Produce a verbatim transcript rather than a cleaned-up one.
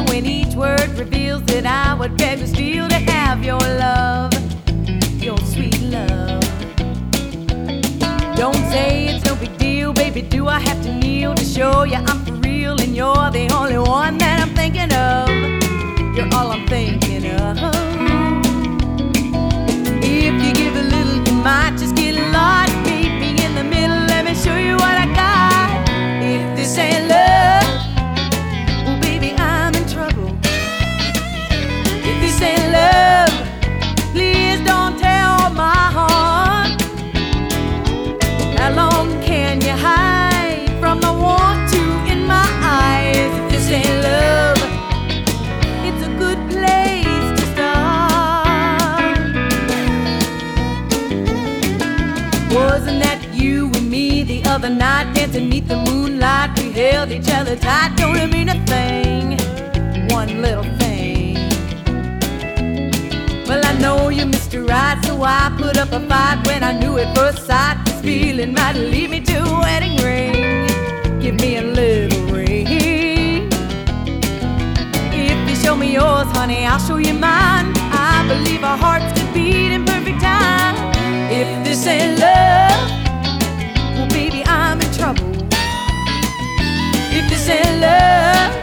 when each word reveals that I would beg to steal to have your love, your sweet love. Don't say it's no big deal, baby, do I have to kneel to show you I'm for real and you're the only one that I'm thinking of. You're all I'm thinking of. If you give a little, you might just get lost. Meet me in the middle, let me show you what I got. If this ain't love, well, baby, I'm in trouble. If this ain't love, please don't tear my heart. How long can you hide from the want to in my eyes? If this ain't love, it's a good place to start. Wasn't that you and me the other night, dancing beneath the moonlight? We held each other tight, don't it mean a thing, one little thing. Well, I know you missed it right, so I put up a fight when I knew at first sight this feeling might lead me to a wedding ring. Give me a little ring. If you show me yours, honey, I'll show you mine. I believe our hearts could beat in perfect time. If this ain't love, well, baby, I'm in trouble. If this ain't love,